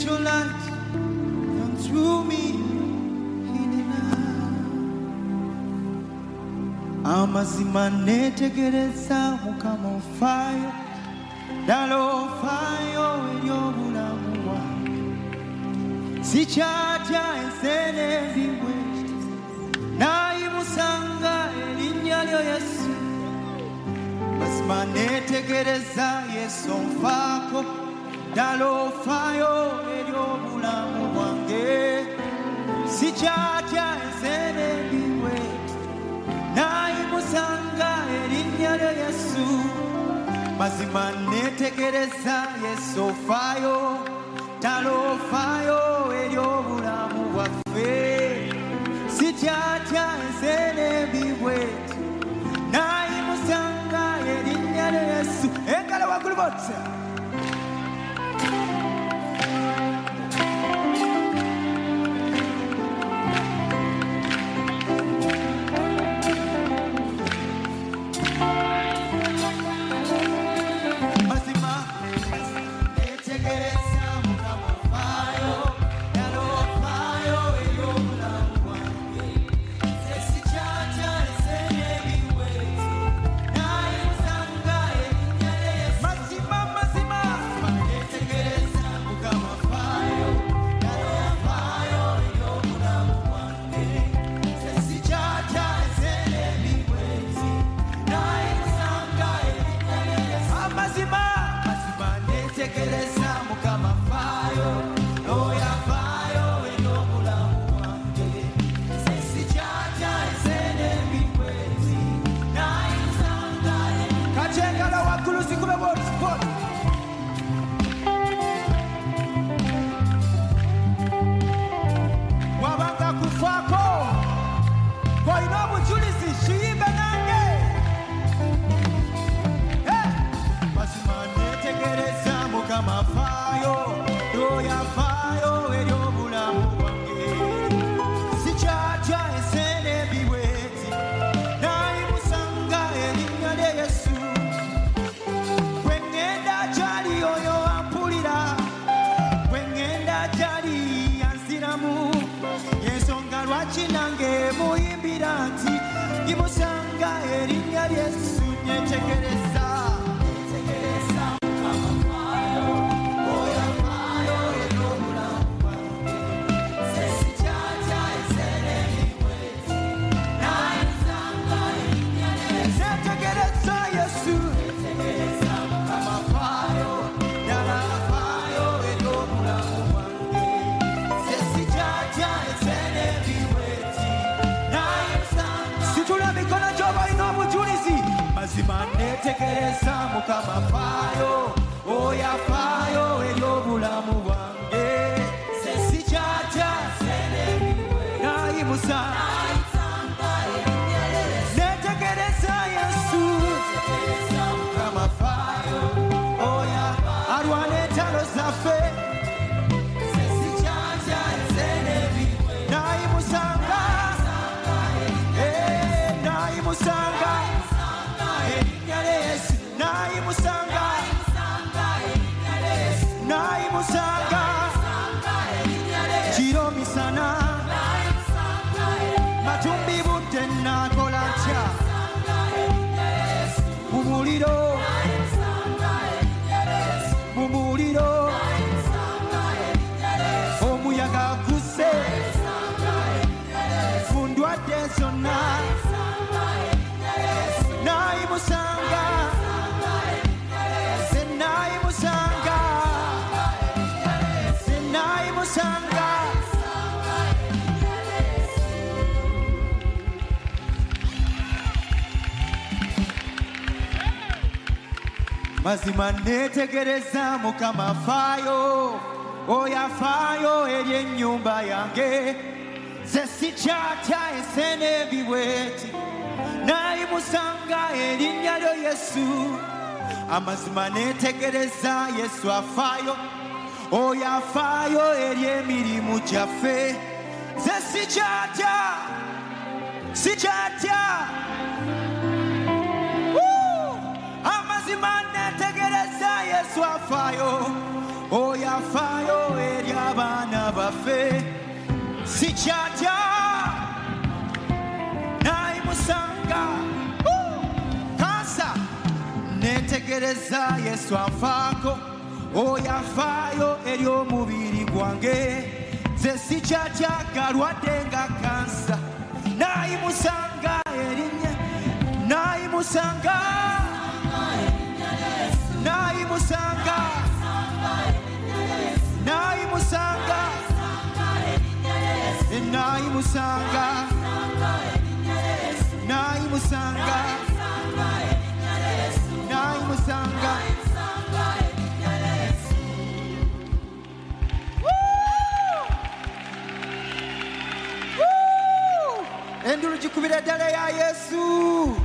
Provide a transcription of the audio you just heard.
let your light come through me. Amazima netegereza Mukama ofaayo, ddala ofaayo eri obulamu bwange. Sikyatya ensene endiwe, nayimusanga erinnya lyo Yesu. Amazima netegereza Yesu onfaako, ddala ofaayo eri obulamu bwange. Sikyatya ensene endiwe, nayimusanga erinnya lyo Yesu. Mazima netegereza Yesu ofaayo, ddala ofaayo eri obulamu bwaffe. Sikyatya ensene ebibweti, nayimusanga erinnya lyo Yesu. Engalo waggulu bose. Netegereza Mukama afaayo, oyo afaayo eri obulamu bwange. Sikyatya nayimusa, netegereza Yesu. Mukama afaayo, oyo alwana entalo zaffe. Sikyatya nayimusanga, nayimusanga. Nayimusanga, nayimusanga, kiro misana, matumbi budde nakola ntya, mu muliro, mu muliro, omuyaga gusse, mu ndwadde zonna, nayimusanga. Mazima netegereza Mukama afaayo, oyo afaayo eri ennyumba yange. Nze sikyatya ensene ebibweti, nayimusanga erinnya lyo Yesu. Amazima netegereza Yesu afaayo, oyo afaayo eri emirimu gyaffe. Nze sikyatya, sikyatya. Amazima netegereza Yesu afaayo, oyo afaayo eri afe sikyatya nayimusanga kansa netegereza Yesu anfaako oyo afaayo eri omubiri gwange nze sikyatya galwadde nga kansa nayimusanga erinnya nayimusanga nayimusanga nayimusanga nayimusanga nayimusanga nayimusanga endulu gikubira ddala ya Yesu.